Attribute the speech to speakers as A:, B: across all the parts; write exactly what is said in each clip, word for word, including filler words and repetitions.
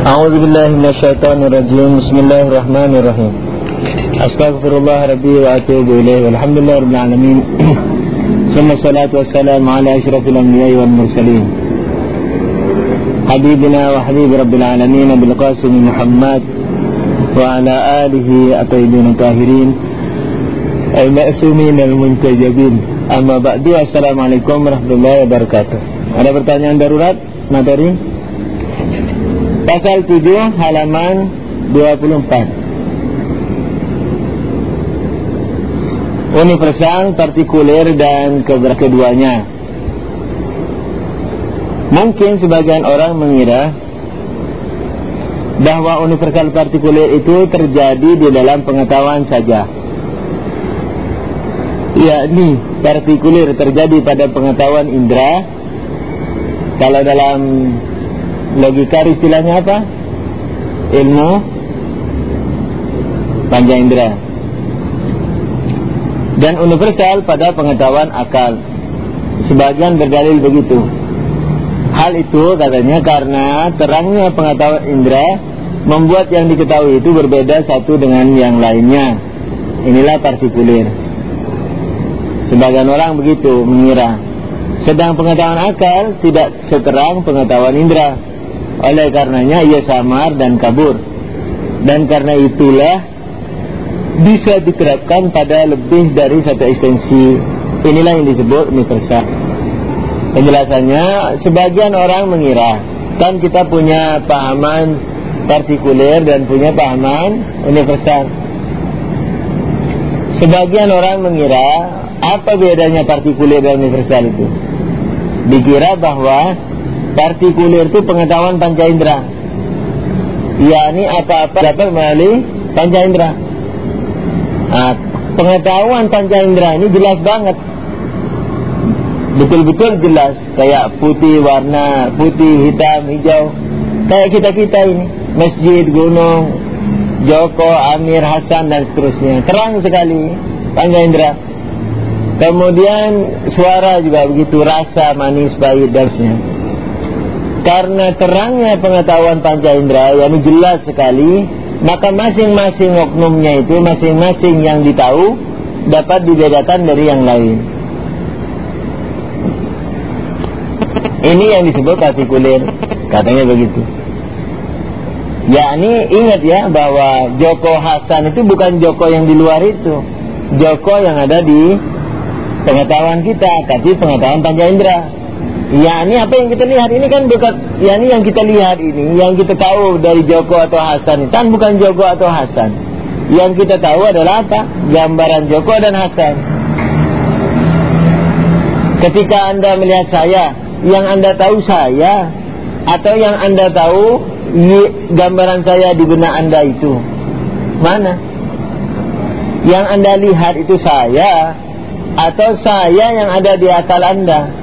A: A'udzu billahi minasyaitonir rajim. Bismillahirrahmanirrahim. Astaghfirullah rabbi wa atubu ilaihi. Walhamdulillahirabbil alamin. Thumma salatu wassalamu ala asyrafil anbiya'i wal mursalin. Habibina wa habib rabbil alamin Abil Qasim Muhammad wa ala alihi at-tayyibin tahirin al-ma'sumin al-muntajabin. Amma ba'du. Assalamualaikum warahmatullahi wabarakatuh. Ada pertanyaan darurat materi? Pasal tujuh halaman dua puluh empat. Universal, partikuler dan keduanya. Mungkin sebagian orang mengira bahwa universal partikuler itu terjadi di dalam pengetahuan saja. Yakni partikuler terjadi pada pengetahuan indera. Kalau dalam logika istilahnya apa? Ilmu panca indera. Dan universal pada pengetahuan akal. Sebagian berdalil begitu. Hal itu katanya karena terangnya pengetahuan indera membuat yang diketahui itu berbeda satu dengan yang lainnya. Inilah partikuler. Sebagian orang begitu mengira. Sedang pengetahuan akal tidak seterang pengetahuan indera. Oleh karenanya ia samar dan kabur. Dan karena itulah bisa diterapkan pada lebih dari satu ekstensi. Inilah yang disebut universal. Penjelasannya, sebagian orang mengira kan kita punya pahaman partikuler dan punya pahaman universal. Sebagian orang mengira apa bedanya partikuler dan universal itu? Dikira bahwa partikuler itu pengetahuan panca indera, yakni apa-apa dapat melalui panca indera. Nah, pengetahuan panca indera ini jelas banget, betul-betul jelas, kayak putih warna, putih, hitam, hijau, kayak kita-kita ini, masjid, gunung, Joko, Amir, Hasan dan seterusnya, terang sekali panca indera. Kemudian suara juga begitu, rasa, manis, pahit dan seterusnya. Karena terangnya pengetahuan panca indera yang jelas sekali, maka masing-masing oknumnya itu, masing-masing yang ditahu dapat dibedakan dari yang lain. Ini yang disebut partikuler, katanya begitu. Yakni ingat ya bahwa Joko Hasan itu bukan Joko yang di luar itu, Joko yang ada di pengetahuan kita, tapi pengetahuan panca indera. Ya, ini apa yang kita lihat ini kan bukan, ya ini yang kita lihat ini, yang kita tahu dari Joko atau Hasan, kan bukan Joko atau Hasan. Yang kita tahu adalah apa? Gambaran Joko dan Hasan. Ketika Anda melihat saya, yang Anda tahu saya, atau yang Anda tahu gambaran saya di benak Anda itu mana? Yang Anda lihat itu saya, atau saya yang ada di akal Anda?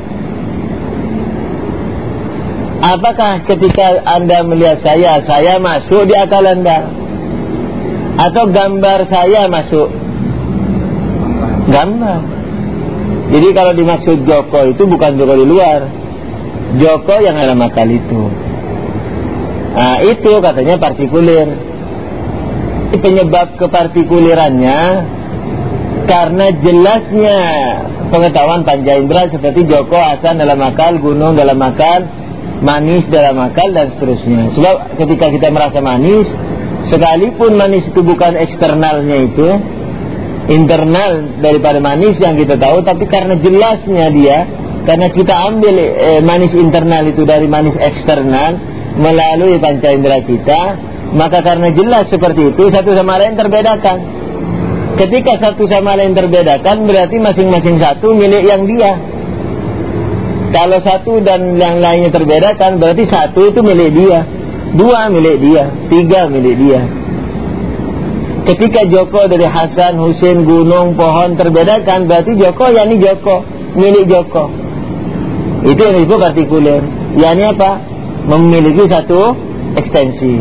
A: Apakah ketika Anda melihat saya, saya masuk di akal Anda? Atau gambar saya masuk? Gambar. Jadi kalau dimaksud Joko itu bukan Joko di luar, Joko yang dalam akal itu. Nah itu katanya partikuler. Penyebab kepartikulerannya karena jelasnya pengetahuan panca indera seperti Joko, Hasan dalam akal, gunung dalam akal, manis dalam akal dan seterusnya. Sebab ketika kita merasa manis, sekalipun manis itu bukan eksternalnya itu, internal daripada manis yang kita tahu, tapi karena jelasnya dia, karena kita ambil eh, manis internal itu dari manis eksternal melalui panca indera kita, maka karena jelas seperti itu satu sama lain terbedakan. Ketika satu sama lain terbedakan, berarti masing-masing satu milik yang dia. Kalau satu dan yang lainnya terbedakan, berarti satu itu milik dia, dua milik dia, tiga milik dia. Ketika Joko dari Hasan, Husin, gunung, pohon terbedakan, berarti Joko yakni Joko, milik Joko. Itu yang disebut partikuler. Yakni apa? Memiliki satu ekstensi.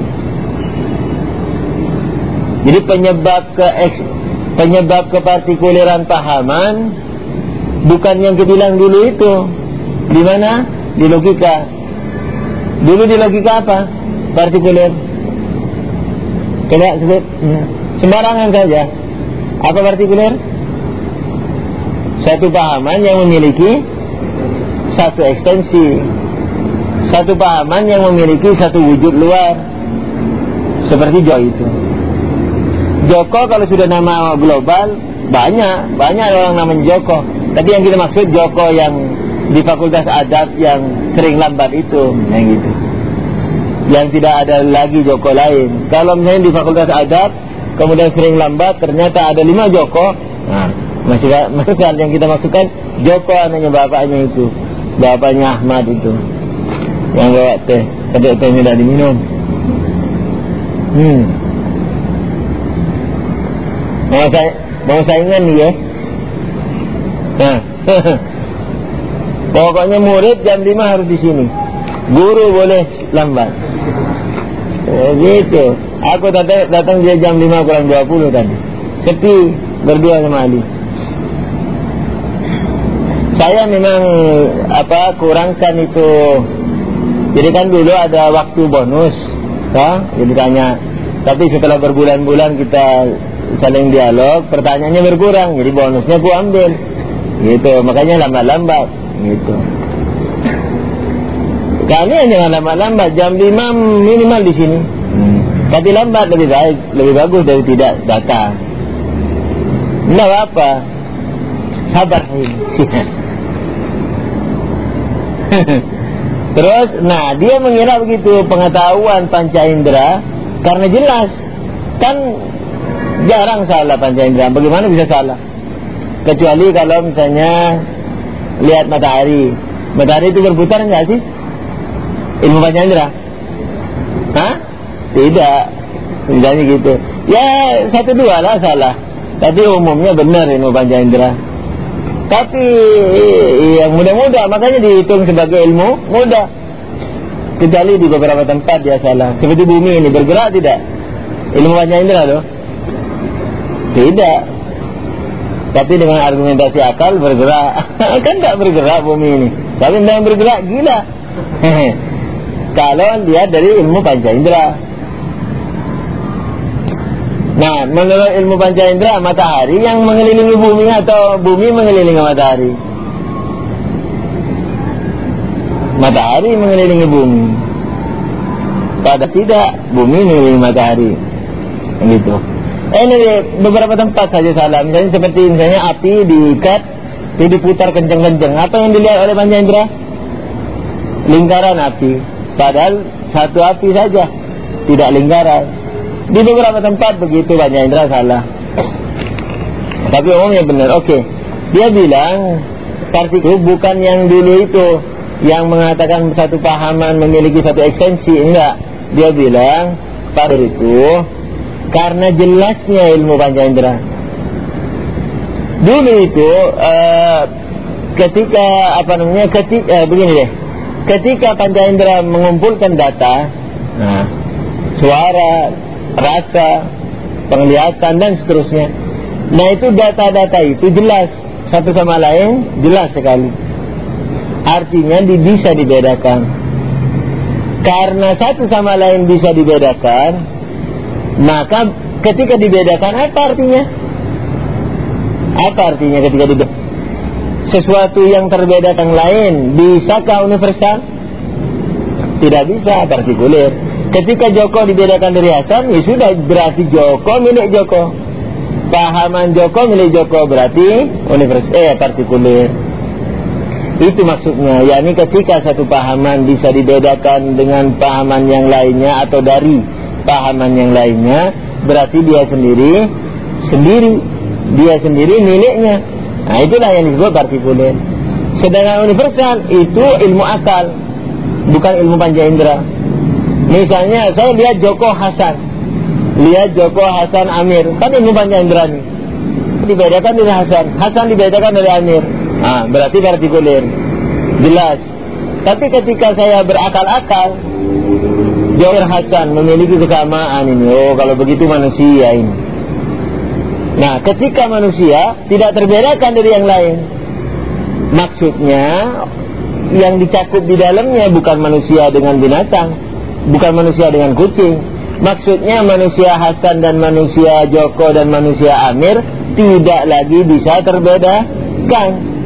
A: Jadi penyebab ke penyebab kepartikuleran pahaman bukan yang kita bilang dulu itu. Di mana? Di logika. Dulu di logika apa? partikuler? Coba sebut. Sembarangan saja. Apa partikuler? Satu pahaman yang memiliki satu ekstensi, satu pahaman yang memiliki satu wujud luar, seperti Joko itu. Joko kalau sudah nama global banyak, banyak orang namanya Joko. Tapi yang kita maksud Joko yang di Fakultas Adab yang sering lambat itu, yang gitu. Yang tidak ada lagi Joko lain. Kalau misalnya di Fakultas Adab kemudian sering lambat, ternyata ada lima Joko. Nah, maksudnya, maksudnya yang kita maksudkan Joko anaknya bapaknya itu, bapaknya Ahmad itu, yang bawa teh, tapi tehnya tidak diminum. Hmm. Mau saya, mau saingan nih ya. Nah, pokoknya murid jam lima harus di sini. Guru boleh lambat. Eh, gitu. Aku datang, datang dia jam lima kurang dua puluh tadi. Sepi berdua sama Ali. Saya memang apa kurangkan itu. Jadi kan dulu ada waktu bonus, kan? Jadi tanya. Tapi setelah berbulan-bulan kita saling dialog, pertanyaannya berkurang, jadi bonusnya aku ambil. Gitu, makanya lambat-lambat. Gitu. Kalian jangan lambat-lambat, jam lima minimal di sini. Hmm. Tapi lambat lebih baik, lebih bagus dari tidak datang. Tidak apa, sabar ini. Terus, nah dia mengira begitu pengetahuan panca indera karena jelas kan jarang salah panca indera. Bagaimana bisa salah? Kecuali kalau misalnya lihat matahari, matahari itu berputar enggak sih? Ilmu panca indera? Hah? Tidak. Misalnya gitu. Ya satu dua lah salah. Tapi umumnya benar ilmu panca indera. Tapi yang mudah-mudah makanya dihitung sebagai ilmu mudah. Kecuali di beberapa tempat dia salah. Seperti bumi ini bergerak tidak? Ilmu panca indera loh. Tidak. Tapi dengan argumentasi akal bergerak. Kan tidak bergerak bumi ini. Tapi tidak bergerak gila. Kalau lihat dari ilmu panca indera. Nah, menurut ilmu panca indera, matahari yang mengelilingi bumi atau bumi mengelilingi matahari? Matahari mengelilingi bumi. Pada tidak, bumi mengelilingi matahari. Begitu. Eh, ini beberapa tempat saja salah. Misalnya seperti misalnya api diikat, dia diputar kenceng-kenceng. Apa yang dilihat oleh panca indera? Lingkaran api. Padahal satu api saja, tidak lingkaran. Di beberapa tempat begitu panca indera salah. Tapi umumnya benar. Oke. Dia bilang partikel bukan yang dulu itu yang mengatakan satu pahaman memiliki satu ekstensi, enggak. Dia bilang partikel itu karena jelasnya ilmu panca indera. Dulu itu uh, ketika apa namanya ketika uh, begini deh. Ketika panca indera mengumpulkan data, nah, suara, rasa, penglihatan dan seterusnya. Nah itu data-data itu jelas satu sama lain, jelas sekali. Artinya di, bisa dibedakan. Karena satu sama lain bisa dibedakan, maka ketika dibedakan apa artinya? Apa artinya ketika dibedakan? Sesuatu yang terbeda yang lain bisakah universal? Tidak bisa, partikuler. Ketika Joko dibedakan dari Hasan, ya sudah berarti Joko milik Joko. Pahaman Joko milik Joko berarti universal, eh partikuler. Itu maksudnya, yakni ketika satu pahaman bisa dibedakan dengan pahaman yang lainnya atau dari pahaman yang lainnya, berarti dia sendiri sendiri, dia sendiri miliknya. Nah itulah yang disebut partikuler. Sedangkan universal itu ilmu akal, bukan ilmu panca indera. Misalnya saya lihat Joko Hasan, lihat Joko Hasan Amir, kan ilmu panca indera nih. Dibedakan dari Hasan, Hasan dibedakan dari Amir. Nah, berarti partikuler. Jelas. Tapi ketika saya berakal-akal, Joko Hasan memiliki kesamaan ini. Oh, kalau begitu manusia ini. Nah, ketika manusia tidak terbedakan dari yang lain, maksudnya yang dicakup di dalamnya bukan manusia dengan binatang, bukan manusia dengan kucing. Maksudnya manusia Hasan dan manusia Joko dan manusia Amir tidak lagi bisa terbedakan.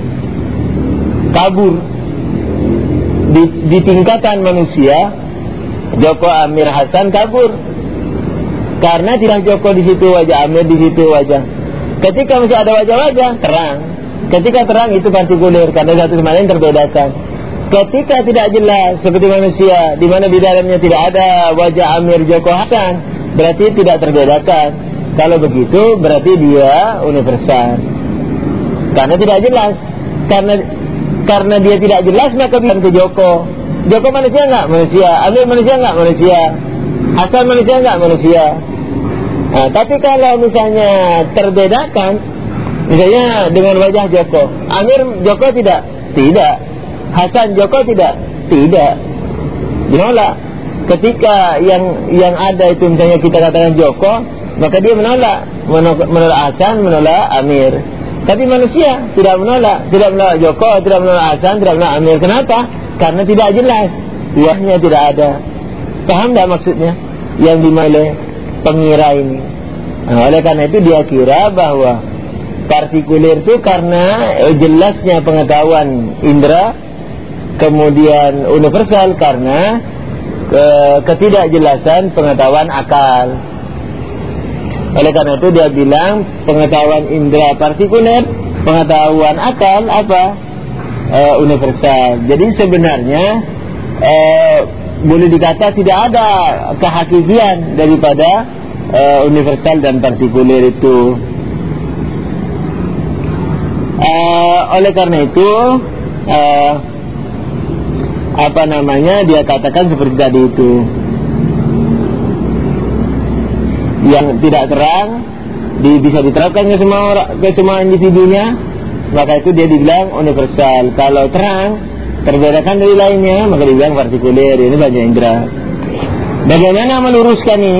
A: Kabur di, di tingkatan manusia, Joko, Amir, Hasan kabur karena tidak Joko di situ wajah, Amir di situ wajah. Ketika masih ada wajah-wajah, terang. Ketika terang itu partikuler karena satu sama lain terbedakan. Ketika tidak jelas seperti manusia, di mana di dalamnya tidak ada wajah Amir, Joko, Hasan, berarti tidak terbedakan. Kalau begitu berarti dia universal. Karena tidak jelas. Karena karena dia tidak jelas maka bisa ke Joko. Joko manusia enggak? Manusia. Amir manusia enggak? Manusia. Hasan manusia enggak? Manusia. Nah, tapi kalau misalnya terbedakan, misalnya dengan wajah Joko, Amir Joko tidak? Tidak. Hasan Joko tidak? Tidak. Menolak. Ketika yang yang ada itu misalnya kita katakan Joko, maka dia menolak, menolak, menolak Hasan, menolak Amir. Tapi manusia tidak menolak, tidak menolak Joko, tidak menolak Hasan, tidak menolak Amir. Kenapa? Karena tidak jelas, wajahnya tidak ada. Paham tak maksudnya? Yang dimulai pengira ini. Nah, oleh karena itu dia kira bahwa partikuler itu karena jelasnya pengetahuan indera, kemudian universal karena ke, ketidakjelasan pengetahuan akal. Oleh karena itu dia bilang pengetahuan indera partikuler, pengetahuan akal apa? E, universal. Jadi sebenarnya e, boleh dikata tidak ada kehakikian daripada e, universal dan partikuler itu. E, oleh karena itu e, apa namanya dia katakan seperti tadi itu. Yang tidak terang di, bisa diterapkan ke semua orang, ke semua individunya, maka itu dia dibilang universal. Kalau terang terbedakan dari lainnya, maka dibilang partikuler. Ini banyak indera. Bagaimana meluruskan ini?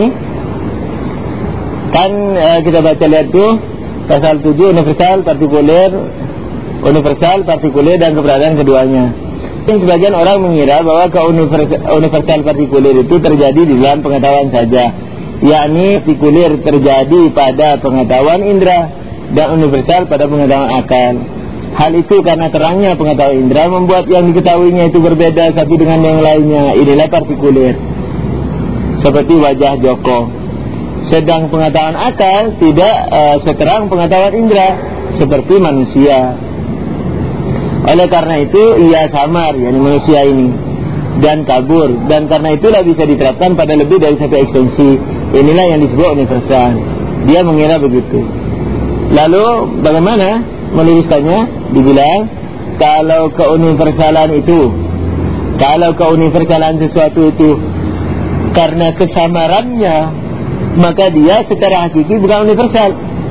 A: Kan eh, kita baca lihat tuh pasal tujuh universal, partikuler, universal, partikuler dan keberadaan keduanya. Yang sebagian orang mengira bahwa ke universal partikuler itu terjadi di dalam pengetahuan saja, yakni partikuler terjadi pada pengetahuan indera dan universal pada pengetahuan akal. Hal itu karena terangnya pengetahuan indera membuat yang diketahuinya itu berbeda satu dengan yang lainnya. Inilah partikuler, seperti wajah Joko. Sedang pengetahuan akal tidak uh, seterang pengetahuan indera, seperti manusia. Oleh karena itu ia samar, yakni manusia ini, dan kabur, dan karena itulah bisa diterapkan pada lebih dari satu ekstensi. Inilah yang disebut universal. Dia mengira begitu. Lalu bagaimana meluruskannya? Dibilang kalau keuniversalan itu, kalau keuniversalan sesuatu itu karena kesamarannya, maka dia secara hakiki bukan universal.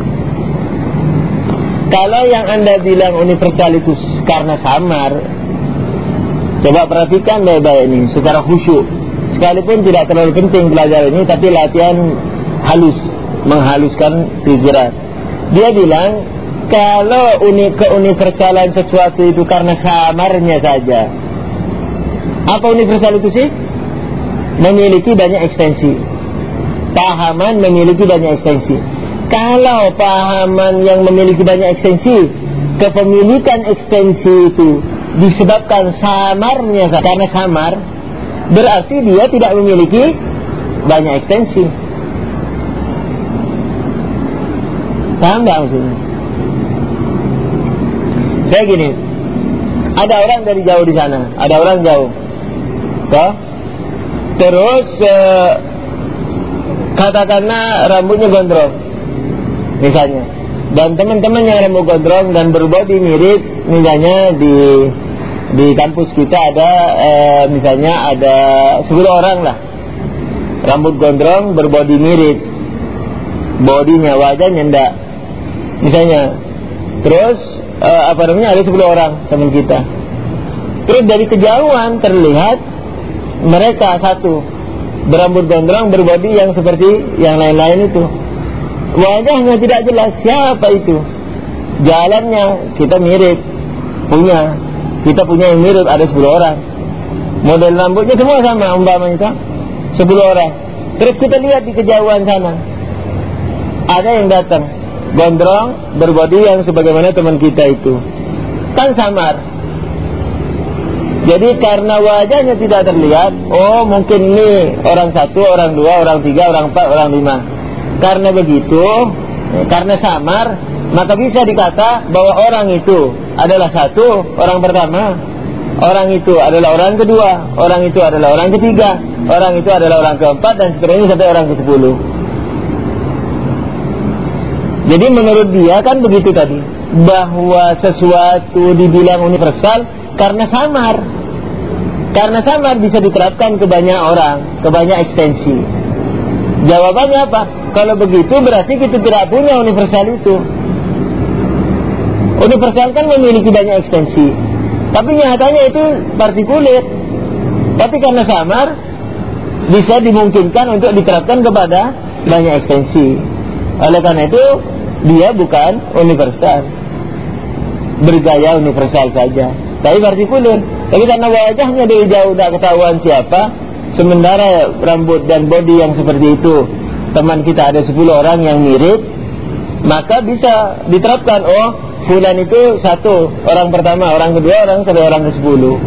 A: Kalau yang anda bilang universal itu karena samar, coba perhatikan baik-baik ini secara khusyuk. Sekalipun tidak terlalu penting pelajaran ini, tapi latihan halus, menghaluskan pikiran. Dia bilang kalau unik keuniversalan sesuatu itu karena samarnya saja. Apa universal itu sih? Memiliki banyak ekstensi. Pahaman memiliki banyak ekstensi. Kalau pahaman yang memiliki banyak ekstensi, kepemilikan ekstensi itu disebabkan samarnya karena samar, berarti dia tidak memiliki banyak ekstensi. Paham tak maksudnya? Saya gini, ada orang dari jauh di sana, ada orang jauh, toh? Terus eh, katakanlah rambutnya gondrong, misalnya, dan teman-teman yang rambut gondrong dan berbodi mirip, misalnya di di kampus kita ada eh, misalnya ada sepuluh orang lah, rambut gondrong berbodi mirip, bodinya, wajahnya enggak, misalnya. Terus eh, apa namanya, ada sepuluh orang teman kita. Terus dari kejauhan terlihat mereka satu berambut gondrong berbodi yang seperti yang lain-lain itu. Wajahnya tidak jelas siapa itu. Jalannya kita mirip, punya kita punya yang mirip, ada sepuluh orang. Model rambutnya semua sama umpamanya. sepuluh orang. Terus kita lihat di kejauhan sana, ada yang datang gondrong, berbodi yang sebagaimana teman kita itu, kan samar. Jadi karena wajahnya tidak terlihat, oh mungkin ini orang satu, orang dua, orang tiga, orang empat, orang lima. Karena begitu, karena samar, maka bisa dikata bahwa orang itu adalah satu, orang pertama, orang itu adalah orang kedua, orang itu adalah orang ketiga, orang itu adalah orang keempat, dan seterusnya sampai orang ke sepuluh. Jadi menurut dia kan begitu tadi, bahwa sesuatu dibilang universal karena samar. Karena samar bisa diterapkan ke banyak orang, ke banyak ekstensi. Jawabannya apa? Kalau begitu berarti kita tidak punya universal itu. Universal kan memiliki banyak ekstensi, tapi nyatanya itu partikulir. Tapi karena samar, bisa dimungkinkan untuk diterapkan kepada banyak ekstensi. Oleh karena itu, dia bukan universal, bergaya universal saja, tapi partikulir. Tapi karena wajahnya dari jauh tidak ketahuan siapa, sementara rambut dan bodi yang seperti itu, teman kita ada sepuluh orang yang mirip, maka bisa diterapkan, oh fulan itu satu, orang pertama, orang kedua, orang sampai orang ke sepuluh.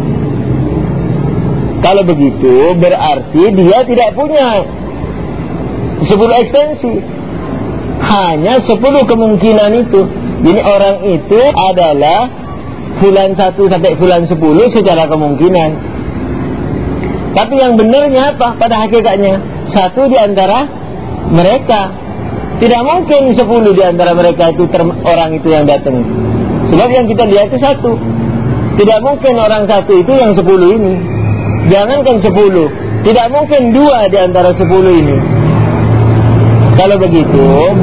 A: Kalau begitu berarti dia tidak punya sepuluh ekstensi, hanya sepuluh kemungkinan itu. Jadi orang itu adalah fulan satu sampai fulan sepuluh secara kemungkinan. Tapi yang benarnya apa? Pada hakikatnya satu di antara mereka. Tidak mungkin sepuluh di antara mereka itu orang itu yang datang. Sebab yang kita lihat itu satu. Tidak mungkin orang satu itu yang sepuluh ini. Jangankan sepuluh, tidak mungkin dua di antara sepuluh ini. Kalau begitu,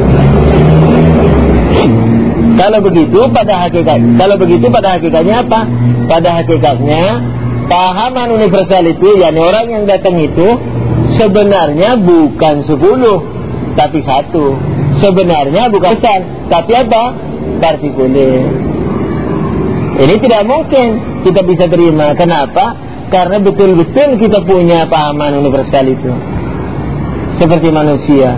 A: kalau begitu pada hakikat, kalau begitu pada hakikatnya apa? Pada hakikatnya pahaman universal itu, yakni orang yang datang itu sebenarnya bukan sepuluh, tapi satu. Sebenarnya bukan besar, tapi apa? Partikulir. Ini tidak mungkin kita bisa terima. Kenapa? Karena betul-betul kita punya pahaman universal itu, seperti manusia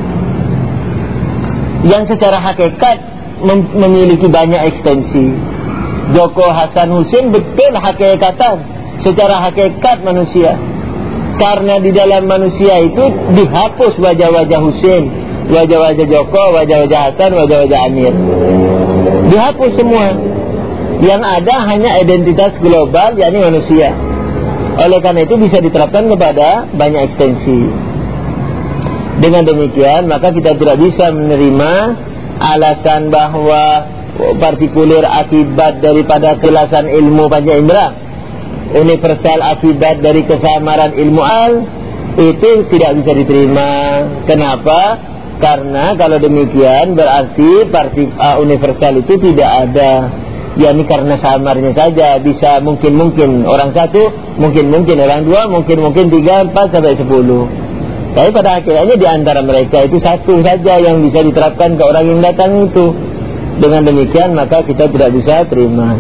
A: yang secara hakikat mem- memiliki banyak ekstensi. Joko Hasan Hussein betul hakikatan, secara hakikat manusia. Karena di dalam manusia itu dihapus wajah-wajah Hussein, wajah-wajah Joko, wajah-wajah Hasan, wajah-wajah Amir. Dihapus semua. Yang ada hanya identitas global, yakni manusia. Oleh karena itu bisa diterapkan kepada banyak ekstensi. Dengan demikian maka kita tidak bisa menerima alasan bahwa partikulir akibat daripada kelasan ilmu panca indera, universal akibat dari kesamaran ilmu al, itu tidak bisa diterima. Kenapa? Karena kalau demikian berarti partik uh, universal itu tidak ada. Ya ini karena samarnya saja, bisa mungkin-mungkin orang satu, mungkin-mungkin orang dua, mungkin-mungkin tiga, empat, sampai sepuluh. Tapi pada akhirnya di antara mereka itu satu saja yang bisa diterapkan ke orang yang datang itu. Dengan demikian maka kita tidak bisa terima.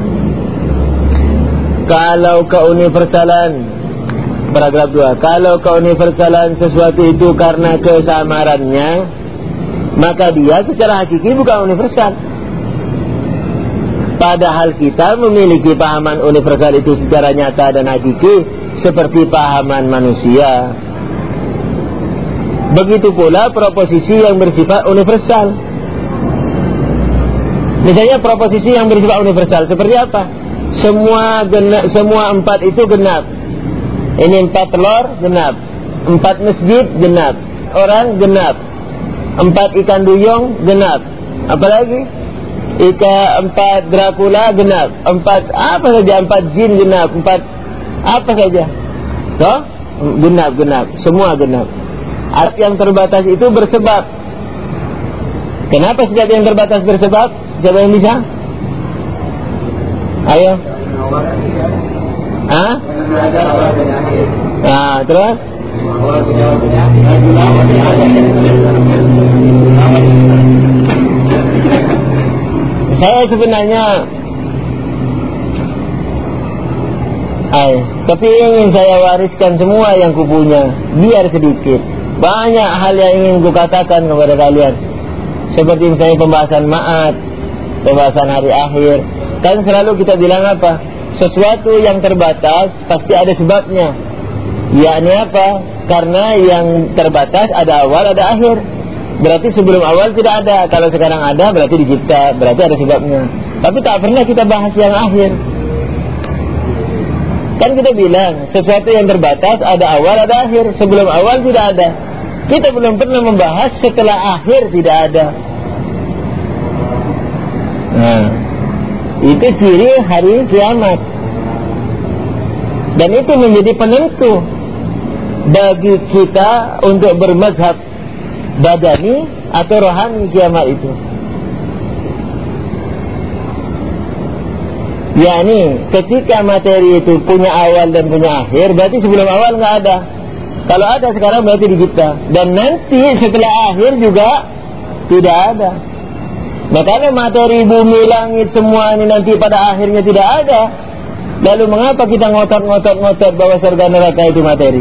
A: Kalau keuniversalan, paragraf dua, kalau keuniversalan sesuatu itu karena kesamarannya, maka dia secara hakiki bukan universal. Padahal kita memiliki pahaman universal itu secara nyata dan hakiki seperti pahaman manusia. Begitu pula proposisi yang bersifat universal. Misalnya proposisi yang bersifat universal seperti apa? Semua genap, semua empat itu genap. Ini empat telur genap, empat masjid genap, orang genap, empat ikan duyung genap. Apalagi? Ika empat Dracula genap, empat apa saja, empat jin genap, empat apa saja, toh genap genap, semua genap. Arti yang terbatas itu bersebab. Kenapa setiap yang terbatas bersebab? Siapa yang bisa? Ayo. Ah? Nah, terus? Saya sebenarnya Ay, tapi ingin saya wariskan semua yang kupunya, biar sedikit. Banyak hal yang ingin kukatakan kepada kalian, seperti misalnya pembahasan ma'ad, pembahasan hari akhir. Kan selalu kita bilang apa? Sesuatu yang terbatas pasti ada sebabnya. Yakni apa? Karena yang terbatas ada awal, ada akhir. Berarti sebelum awal tidak ada. Kalau sekarang ada, berarti dicipta, berarti ada sebabnya. Tapi tak pernah kita bahas yang akhir. Kan kita bilang sesuatu yang terbatas ada awal, ada akhir. Sebelum awal tidak ada. Kita belum pernah membahas setelah akhir tidak ada. Nah, itu ciri hari kiamat. Dan itu menjadi penentu bagi kita untuk bermazhab badani atau rohani kiamat itu. Yani ketika materi itu punya awal dan punya akhir, berarti sebelum awal nggak ada. Kalau ada sekarang berarti dicipta. Dan nanti setelah akhir juga tidak ada. Makanya materi bumi, langit, semua ini nanti pada akhirnya tidak ada. Lalu mengapa kita ngotot-ngotot-ngotot bahwa surga neraka itu materi?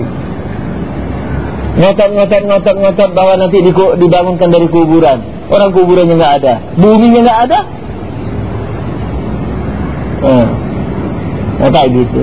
A: Ngotot-ngotot-ngotot-ngotot bahwa nanti dibangunkan dari kuburan. Orang kuburannya nggak ada, buminya nggak ada. Nah, nah kayak gitu.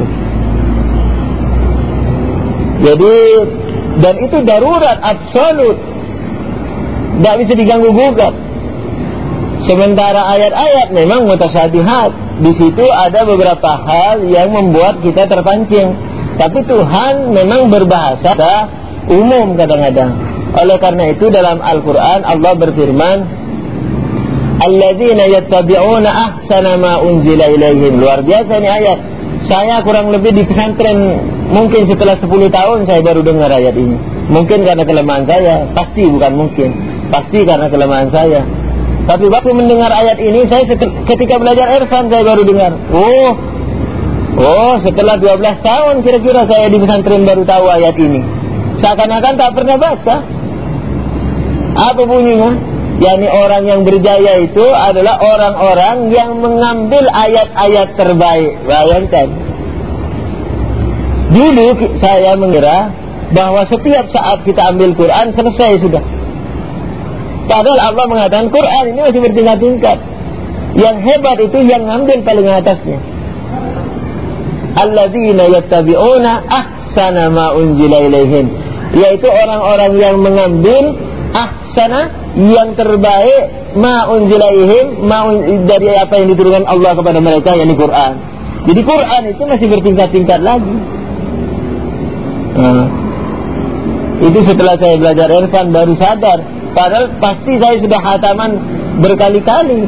A: Jadi, dan itu darurat absolut, tidak bisa diganggu gugat. Sementara ayat-ayat memang mutasyabihat. Di situ ada beberapa hal yang membuat kita terpancing. Tapi Tuhan memang berbahasa umum kadang-kadang. Oleh karena itu dalam Al-Quran Allah berfirman, alladzina yattabi'una ahsana ma unzila ilaihim. Luar biasa ini ayat. Saya kurang lebih di pesantren mungkin setelah sepuluh tahun saya baru dengar ayat ini. Mungkin karena kelemahan saya, pasti bukan mungkin, pasti karena kelemahan saya. Tapi waktu mendengar ayat ini, saya ketika belajar irfan saya baru dengar. Oh, oh setelah dua belas tahun kira-kira saya di pesantren baru tahu ayat ini. Seakan-akan tak pernah baca. Apa bunyinya? Yani orang yang berjaya itu adalah orang-orang yang mengambil ayat-ayat terbaik. Bayangkan. Dulu saya mengira bahwa setiap saat kita ambil Quran selesai sudah. Padahal Allah mengatakan Quran ini masih bertingkat-tingkat. Yang hebat itu yang ngambil paling atasnya. Alladzina yattabi'una ahsana ma unzila ilaihim. Yaitu orang-orang yang mengambil ahsana, yang terbaik, ma unzila ilaihim, ma un, dari apa yang diturunkan Allah kepada mereka, yakni Quran. Jadi Quran itu masih bertingkat-tingkat lagi. Nah, itu setelah saya belajar irfan baru sadar. Padahal pasti saya sudah khataman berkali-kali,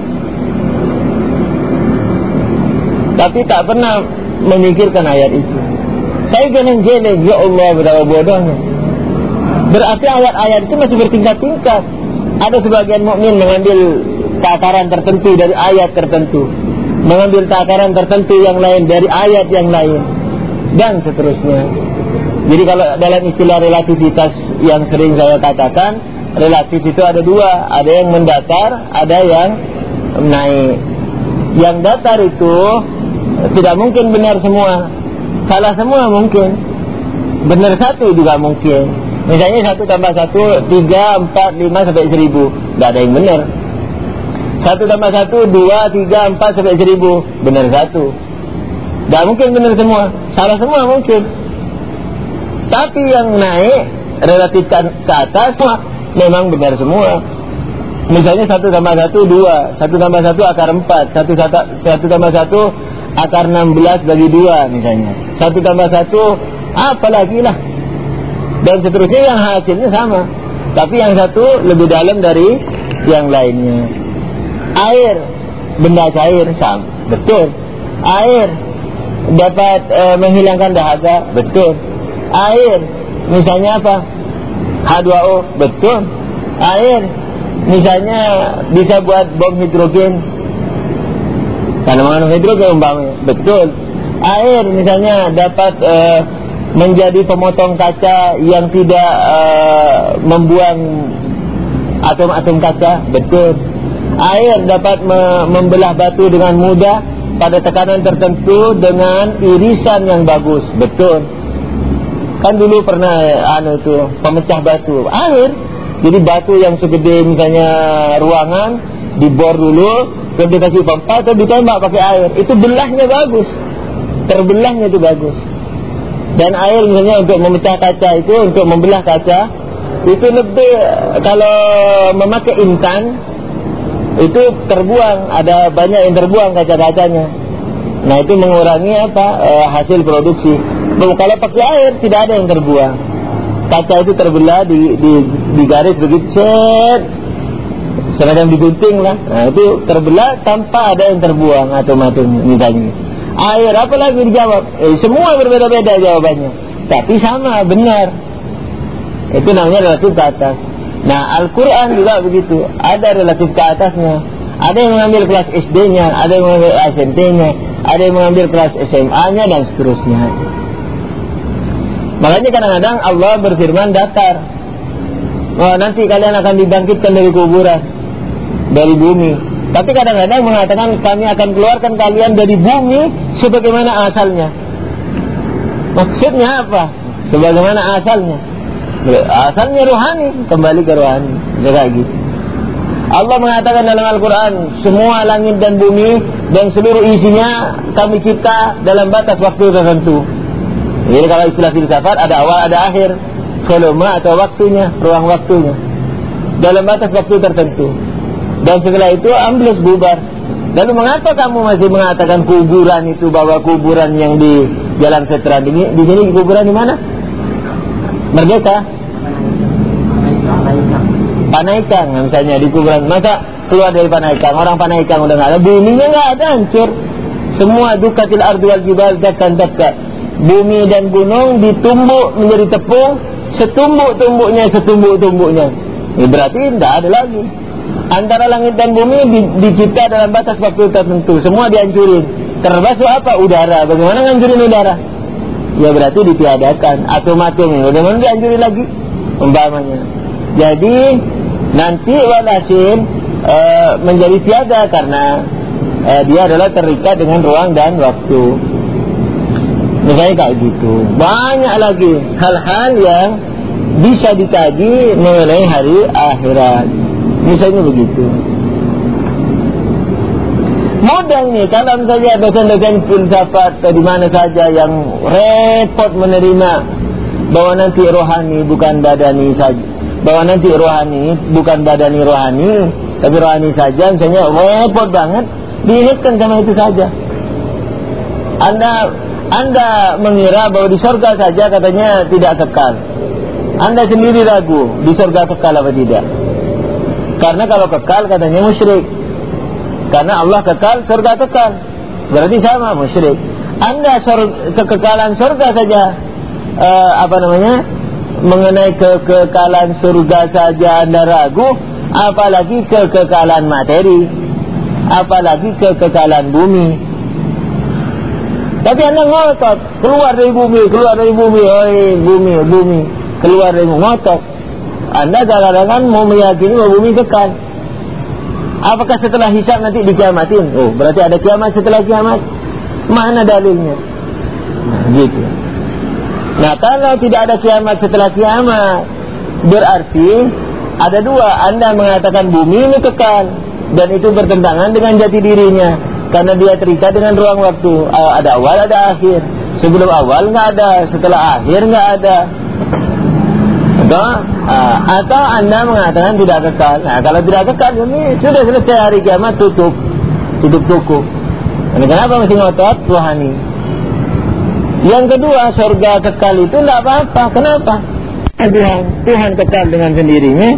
A: tapi tak pernah memikirkan ayat itu. Saya geleng-geleng, ya Allah betapa bodohnya. Berarti ayat-ayat itu masih bertingkat-tingkat. Ada sebagian mukmin mengambil takaran tertentu dari ayat tertentu, mengambil takaran tertentu yang lain dari ayat yang lain, dan seterusnya. Jadi kalau dalam istilah relativitas yang sering saya katakan, relatif itu ada dua, ada yang mendatar, ada yang naik. Yang datar itu tidak mungkin benar semua, salah semua mungkin, benar satu juga mungkin. Misalnya satu tambah satu, tiga, empat, lima sampai seribu, tidak ada yang benar. Satu tambah satu, dua, tiga, empat sampai seribu, benar satu. Tidak mungkin benar semua, salah semua mungkin. Tapi yang naik relatif ke atas memang benar semua. Misalnya satu tambah satu dua, satu tambah satu akar empat, satu satu tambah satu akar enam belas bagi dua misalnya. Satu tambah satu apa lagi lah. Dan seterusnya yang hasilnya sama. Tapi yang satu lebih dalam dari yang lainnya. Air, benda cair sama, betul. Air dapat e, menghilangkan dahaga, betul. Air misalnya apa? H dua O, betul. Air misalnya bisa buat bom hidrogen, karena mengandung hidrogen umpamanya, betul. Air misalnya dapat e, menjadi pemotong kaca yang tidak e, membuang atom-atom kaca, betul. Air dapat me, membelah batu dengan mudah, pada tekanan tertentu dengan irisan yang bagus. Betul. Kan dulu pernah anu itu pemecah batu air. Jadi batu yang segede misalnya ruangan dibor dulu, kemudian dikasih pompa atau ditembak pakai air. Itu belahnya bagus. Terbelahnya itu bagus. Dan air misalnya untuk memecah kaca itu, untuk membelah kaca itu lebih, kalau memakai intan itu terbuang, ada banyak yang terbuang kaca-kacanya. Nah itu mengurangi apa e, hasil produksi. Kalau pakai air tidak ada yang terbuang. Kaca itu terbelah di, di, di garis begitu set, semacam digunting lah. Nah itu terbelah tanpa ada yang terbuang atau macam misalnya. Air apa lagi dijawab? Eh, semua berbeda-beda jawabannya, tapi sama benar. Itu namanya relatif ke atas. Nah Al-Quran juga begitu, ada relatif ke atasnya. Ada yang mengambil kelas S D-nya, ada yang mengambil S M P-nya, ada yang mengambil kelas S M A-nya dan seterusnya. Makanya kadang-kadang Allah berfirman datar. Oh, nanti kalian akan dibangkitkan dari kuburan, dari bumi. Tapi kadang-kadang mengatakan kami akan keluarkan kalian dari bumi sebagaimana asalnya. Maksudnya apa? Sebagaimana asalnya. Asalnya rohani, kembali ke rohani. Kayak gitu. Allah mengatakan dalam Al-Quran, semua langit dan bumi dan seluruh isinya kami cipta dalam batas waktu tertentu. Jadi kalau istilah filsafat ada awal ada akhir, volume atau waktunya, ruang waktunya, dalam batas waktu tertentu. Dan setelah itu ambles bubar. Lalu mengapa kamu masih mengatakan kuburan itu, bahwa kuburan yang di Jalan Veteran ini, di sini kuburan di mana? Merdeka, Panaikang misalnya di kuburan. Masa keluar dari Panaikang, orang Panaikang udah nggak ada, buminya nggak ada, hancur semua. Dukatil ardu wal jibal dakkan dakkan. Bumi dan gunung ditumbuk menjadi tepung, setumbuk-tumbuknya, setumbuk-tumbuknya. Ini berarti tidak ada lagi. Antara langit dan bumi di, dicipta dalam batas waktu tertentu, semua dihancurin. Termasuk apa? Udara. Bagaimana ngancurin udara? Ya berarti ditiadakan. Atom-atom ini bagaimana dihancurin lagi? Umpamanya. Jadi nanti walhasil e, menjadi tiada karena e, dia adalah terikat dengan ruang dan waktu. Misalnya kayak gitu. Banyak lagi hal-hal yang bisa dikaji mengenai hari akhirat. Misalnya begitu. Mudah nih kalau misalnya dosen-dosen filsafat di mana saja yang repot menerima bahwa nanti rohani bukan badani saja, bahwa nanti rohani bukan badani rohani, tapi rohani saja, misalnya repot banget diingatkan sama itu saja. Anda Anda mengira bahwa di surga saja katanya tidak kekal. Anda sendiri ragu di surga kekal apa tidak? Karena kalau kekal katanya musyrik. Karena Allah kekal, surga kekal, berarti sama musyrik. Anda sur- kekekalan surga saja uh, apa namanya mengenai kekekalan surga saja Anda ragu, apalagi kekekalan materi, apalagi kekekalan bumi. Tapi Anda ngotot keluar dari bumi, keluar dari bumi, oi bumi, bumi, keluar dari bumi, ngotot. Anda kadang-kadang mau meyakini bahwa bumi kekal. Apakah setelah hisab nanti dikiamatin? Oh, berarti ada kiamat setelah kiamat. Mana dalilnya? Nah, gitu. Nah, kalau tidak ada kiamat setelah kiamat, berarti ada dua. Anda mengatakan bumi ini kekal, dan itu bertentangan dengan jati dirinya, karena dia terikat dengan ruang waktu. Uh, ada awal, ada akhir. Sebelum awal nggak ada, setelah akhir nggak ada. Atau, uh, atau Anda mengatakan tidak kekal. Nah, kalau tidak kekal, ini sudah selesai hari kiamat, tutup, tutup tutup. Nah, kenapa masih ngotot? Rohani. Yang kedua, surga kekal itu tidak apa-apa. Kenapa? Tuhan, Tuhan kekal dengan sendirinya.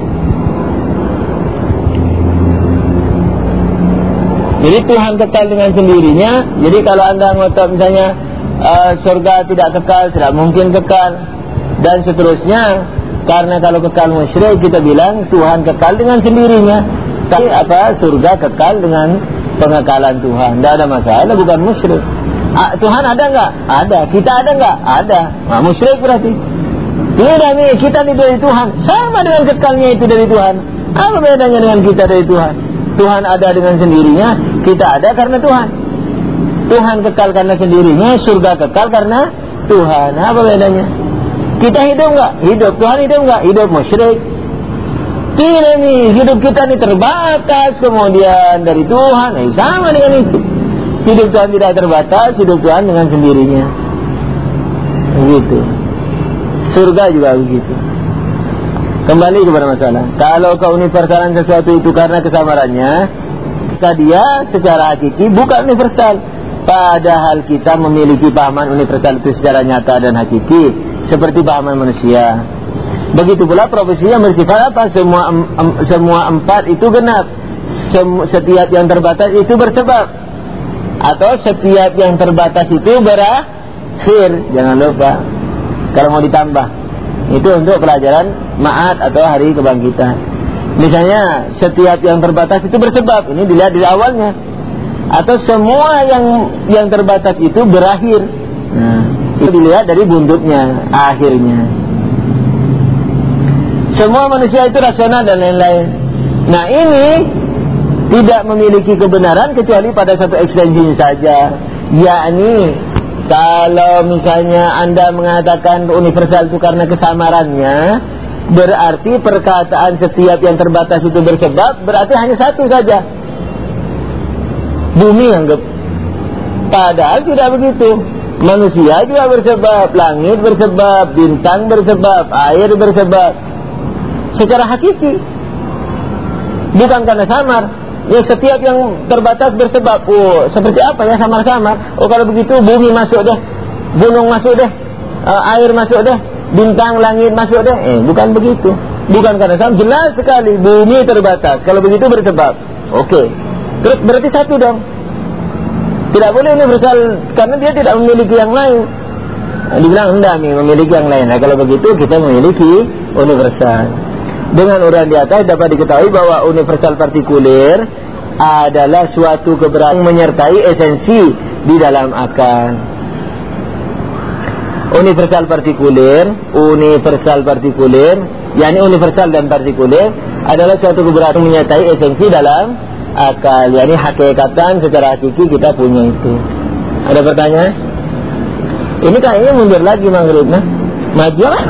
A: Jadi Tuhan kekal dengan sendirinya. Jadi kalau Anda ngotot misalnya uh, surga tidak kekal, tidak mungkin kekal, dan seterusnya. Karena kalau kekal musyrik kita bilang Tuhan kekal dengan sendirinya. Tapi apa? Surga kekal dengan pengekalan Tuhan. Tidak ada masalah, bukan musyrik. Ah, Tuhan ada enggak? Ada. Kita ada enggak? Ada. Nah, musyrik berarti. Tidak nih, kita nih dari Tuhan. Sama dengan kekalnya itu dari Tuhan. Apa bedanya dengan kita dari Tuhan? Tuhan ada dengan sendirinya, kita ada karena Tuhan. Tuhan kekal karena sendirinya, surga kekal karena Tuhan. Apa bedanya? Kita hidup nggak? Hidup. Tuhan hidup nggak? Hidup. Musyrik. Tidak nih, hidup kita ini terbatas, kemudian dari Tuhan, eh, sama dengan itu. Hidup Tuhan tidak terbatas, hidup Tuhan dengan sendirinya. Begitu. Surga juga begitu. Kembali kepada masalah. Kalau keuniversalan sesuatu itu karena kesamarannya, maka dia secara hakiki bukan universal. Padahal kita memiliki pahaman universal itu secara nyata dan hakiki, seperti pahaman manusia. Begitu pula profesinya bersifat apa? Semua em, em, semua empat itu genap. Sem, setiap yang terbatas itu bersebab. Atau setiap yang terbatas itu berakhir. Jangan lupa. Kalau mau ditambah, itu untuk pelajaran ma'ad atau hari kebangkitan. Misalnya setiap yang terbatas itu bersebab. Ini dilihat dari awalnya. Atau semua yang yang terbatas itu berakhir. Nah, itu dilihat dari buntutnya, akhirnya. Semua manusia itu rasional dan lain-lain. Nah, ini tidak memiliki kebenaran kecuali pada satu ekstensi saja. Yakni kalau misalnya Anda mengatakan universal itu karena kesamarannya, berarti perkataan setiap yang terbatas itu bersebab, berarti hanya satu saja. Bumi anggap. Padahal tidak begitu. Manusia juga bersebab, langit bersebab, bintang bersebab, air bersebab. Secara hakiki, bukan karena samar. Ya, setiap yang terbatas bersebab. Oh, seperti apa ya samar-samar? Oh, kalau begitu bumi masuk deh, gunung masuk deh, uh, air masuk deh, bintang langit masuk deh. Eh, bukan begitu. Bukan karena samar. Jelas sekali bumi terbatas. Kalau begitu bersebab. Oke. Okay. Terus berarti satu dong. Tidak boleh universal karena dia tidak memiliki yang lain. Nah, dibilang enggak nih memiliki yang lain. Nah, kalau begitu kita memiliki universal. Dengan uraian di atas dapat diketahui bahwa universal partikuler adalah suatu keberadaan menyertai esensi di dalam akal. Universal partikuler, universal partikuler, yakni universal dan partikuler adalah suatu keberadaan menyertai esensi dalam akal, yakni hakikatan secara hakiki kita punya itu. Ada pertanyaan? Ini kayaknya mundur lagi maghrib, nah? Maju lah.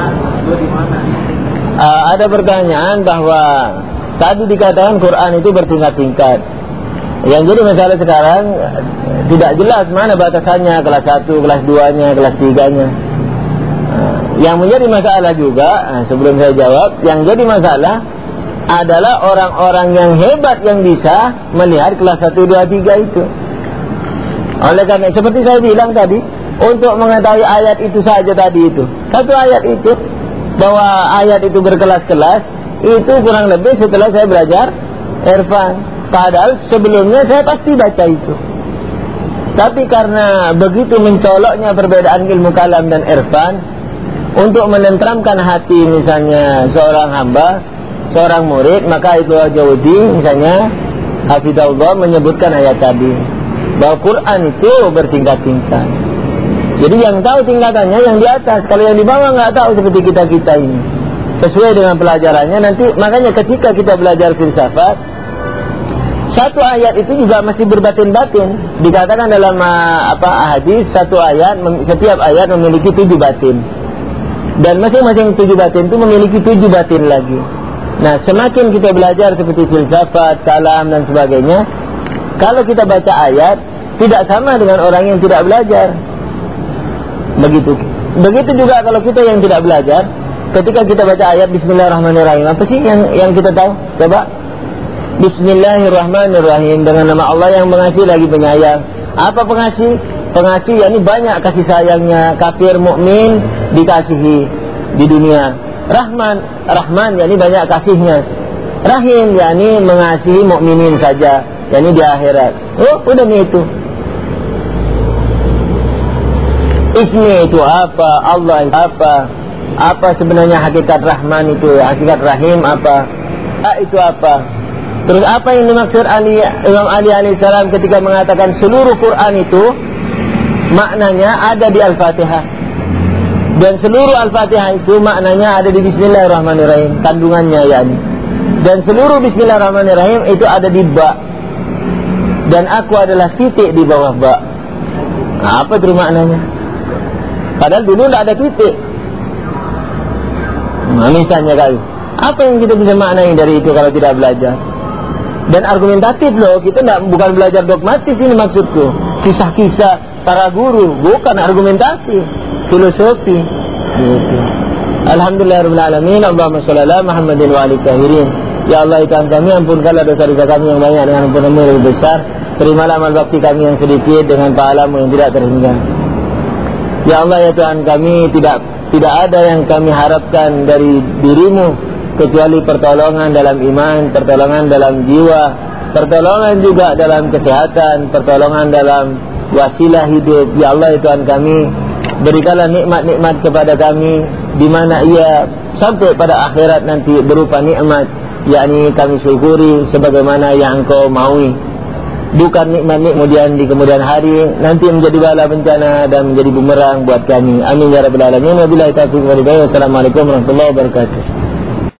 A: Uh, ada pertanyaan bahwa tadi dikatakan Quran itu bertingkat-tingkat. Yang jadi masalah sekarang tidak jelas mana batasannya, kelas satu, kelas dua nya, kelas tiga nya. Uh, yang menjadi masalah juga, uh, sebelum saya jawab, yang jadi masalah adalah orang-orang yang hebat yang bisa melihat kelas satu, dua, tiga itu. Oleh karena seperti saya bilang tadi, untuk mengetahui ayat itu saja tadi itu, satu ayat itu, bahwa ayat itu berkelas-kelas, itu kurang lebih setelah saya belajar irfan. Padahal sebelumnya saya pasti baca itu. Tapi karena begitu mencoloknya perbedaan ilmu kalam dan irfan, untuk menentramkan hati misalnya seorang hamba, seorang murid, maka itu Jawudi misalnya Hafizahullah menyebutkan ayat tadi, bahwa Quran itu bertingkat-tingkat. Jadi yang tahu tingkatannya yang di atas. Kalau yang di bawah nggak tahu seperti kita-kita ini. Sesuai dengan pelajarannya nanti. Makanya ketika kita belajar filsafat, satu ayat itu juga masih berbatin-batin. Dikatakan dalam apa hadis, satu ayat, setiap ayat memiliki tujuh batin. Dan masing-masing tujuh batin itu memiliki tujuh batin lagi. Nah, semakin kita belajar seperti filsafat, kalam dan sebagainya, kalau kita baca ayat, tidak sama dengan orang yang tidak belajar. Begitu. Begitu juga kalau kita yang tidak belajar, ketika kita baca ayat Bismillahirrahmanirrahim, apa sih yang yang kita tahu? Coba. Bismillahirrahmanirrahim, dengan nama Allah yang pengasih lagi penyayang. Apa pengasih? Pengasih yakni banyak kasih sayangnya. Kafir, mukmin dikasihi di dunia. Rahman, Rahman yakni banyak kasihnya. Rahim yakni mengasihi mukminin saja, yakni di akhirat. Oh, udah nih itu. Ismi itu apa? Allah itu apa? Apa sebenarnya hakikat Rahman itu? Hakikat Rahim apa? A itu apa? Terus apa yang dimaksud Ali, Imam Ali alaihissalam ketika mengatakan seluruh Quran itu maknanya ada di Al-Fatihah, dan seluruh Al-Fatihah itu maknanya ada di Bismillahirrahmanirrahim, kandungannya yakni. Dan seluruh Bismillahirrahmanirrahim itu ada di ba, dan aku adalah titik di bawah ba. Nah, apa itu maknanya? Padahal dulu tidak ada titik. Nah, misalnya kali, apa yang kita bisa maknai dari itu kalau tidak belajar? Dan argumentatif loh, kita tidak, bukan belajar dogmatis ini maksudku. Kisah-kisah para guru, bukan argumentasi, filosofi. Gitu. Alhamdulillahirabbil alamin. Allahumma shalli ala Muhammadin wa ali tahirin. Ya Allah, Tuhan kami, ampunkanlah dosa-dosa kami yang banyak dengan ampunan-Mu yang lebih besar. Terimalah amal bakti kami yang sedikit dengan pahala-Mu yang tidak terhingga. Ya Allah, ya Tuhan kami, tidak tidak ada yang kami harapkan dari diri-Mu kecuali pertolongan dalam iman, pertolongan dalam jiwa, pertolongan juga dalam kesehatan, pertolongan dalam wasilah hidup. Ya Allah, ya Tuhan kami, berikanlah nikmat-nikmat kepada kami, di mana ia sampai pada akhirat nanti berupa nikmat, yakni kami syukuri sebagaimana yang Engkau maui. Bukan nikmat-nikmat kemudian di kemudian hari nanti menjadi bala bencana dan menjadi bumerang buat kami. Amin ya rabbal alamin. Wabillahi taufiq wal hidayah. Wassalamualaikum warahmatullahi wabarakatuh.